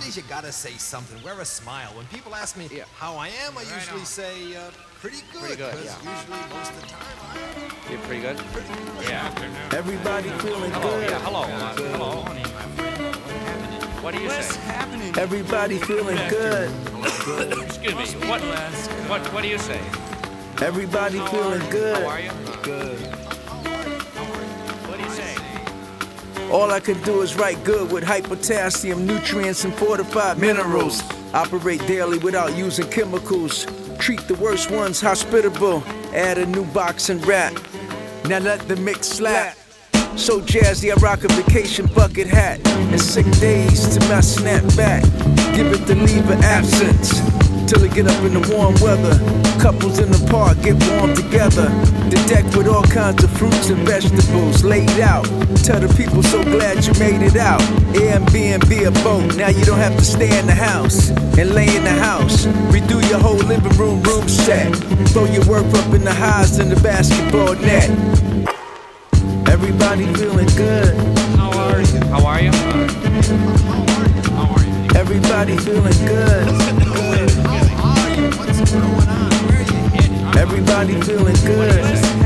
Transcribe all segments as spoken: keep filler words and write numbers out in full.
Nowadays, you gotta say something. Wear a smile. When people ask me Yeah. how I am, I Right usually on. say uh, pretty good. Pretty good, 'cause yeah. usually, most of the time, I am You're pretty good? pretty good. Yeah. Everybody feeling Hello, good. yeah, hello. Uh, hello. What do you What's say? happening? Everybody feeling good. Excuse me. What, what, what do you say? Everybody feeling How good. are you? Good. What do you say? All I can do is write good with high potassium, nutrients, and fortified minerals. Operate daily without using chemicals. Treat the worst ones hospitable. Add a new box and rap. Now let the mix slap. So jazzy, I rock a vacation bucket hat. And sick days to my snapback. Give it the leave of absence. Till it get up in the warm weather. Couples in the park get warm together. The deck with all kinds of fruits and vegetables laid out. Tell the people so glad you made it out. Airbnb a boat, now you don't have to stay in the house. And lay in the house, redo your whole living room room set. Throw your work up in the highs in the basketball net. Everybody feeling good. How are you? How are you? Uh, how are you? Everybody feeling good. How are you? What's going on? Where are you? Everybody feeling good.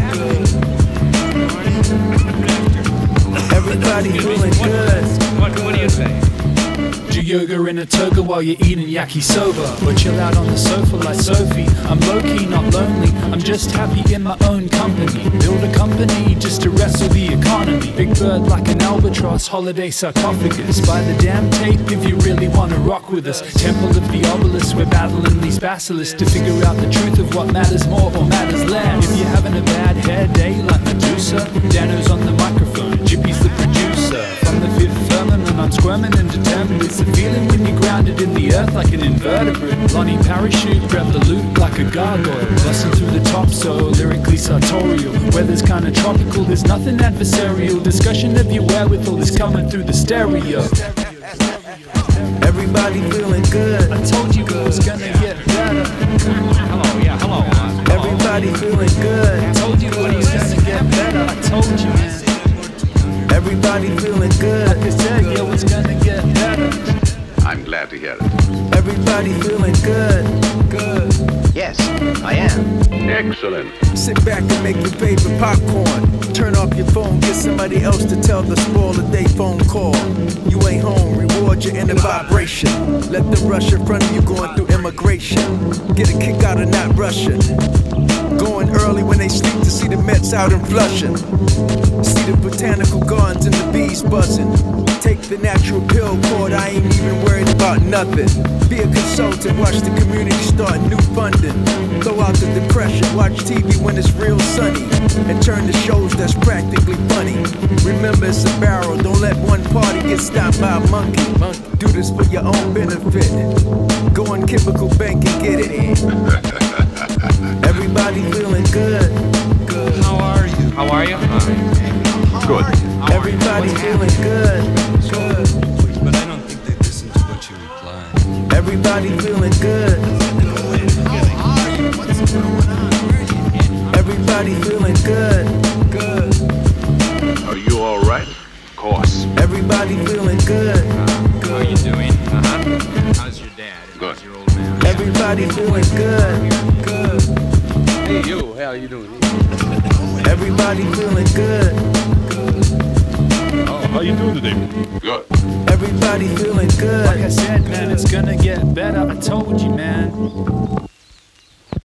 Everybody feeling good. What, what do you say? Do yoga in a toga while you're eating yakisoba, or chill out on the sofa like Sophie. I'm low-key, not lonely, I'm just happy in my own company. Build a company just to wrestle the economy. Big bird like an albatross, holiday sarcophagus. Buy the damn tape if you really wanna rock with us. Temple of the obelisk, we're battling these basilisks to figure out the truth of what matters more or matters less. If you're having a bad hair day like Medusa, Dano's on the microphone, Jippy's the producer. From the fifth firmament, I'm squirming and determined. It's the feeling when you're grounded in the earth like an invertebrate. Lonnie parachute, grab the loot like a gargoyle. Busting through the top so lyrically sartorial. Weather's kinda tropical, there's nothing adversarial. Discussion of your wherewithal is coming through the stereo. Everybody feeling good. I told you it was gonna get better. Hello, yeah, hello. Uh, hello. Everybody feeling good. I told you it was gonna get better. I told you, man. Everybody feeling good. Like I said, yeah, it's gonna get better. I'm glad to hear it. Everybody feeling good. Good. Yes, I am. Excellent. Sit back and make your favorite popcorn. Turn off your phone, get somebody else to tell the spoiler day phone call. You ain't home, reward your inner vibration. Let them rush in front of you going through immigration. Get a kick out of not rushing. Going early when they sleep to see the Mets out in Flushing. See the botanical gardens and the bees buzzing. Take the natural pill cord, I ain't even worried about nothing. Be a consultant, watch the community start new funding. Throw out the depression, watch T V when it's real sunny. And turn to shows that's practically funny. Remember it's a barrel, don't let one party get stopped by a monkey. Do this for your own benefit. Go on Chemical Bank and get it. Everybody feeling good. Good. How are you? How are you? Uh, Good. Everybody feeling good. Good. But I don't think they listen to what you reply. Everybody feeling good. How are you? What's going on? Where are you? Everybody feeling good. Good. Are you all right? Of course. Everybody feeling good. how are you doing? Uh-huh. How's your dad? Good. How's your old man? Everybody feeling good. Good. Hey, you. How are you doing? Everybody feeling good. Oh, how you doing today? Good. Everybody feeling Like I good. said, man, it's gonna get better. I told you,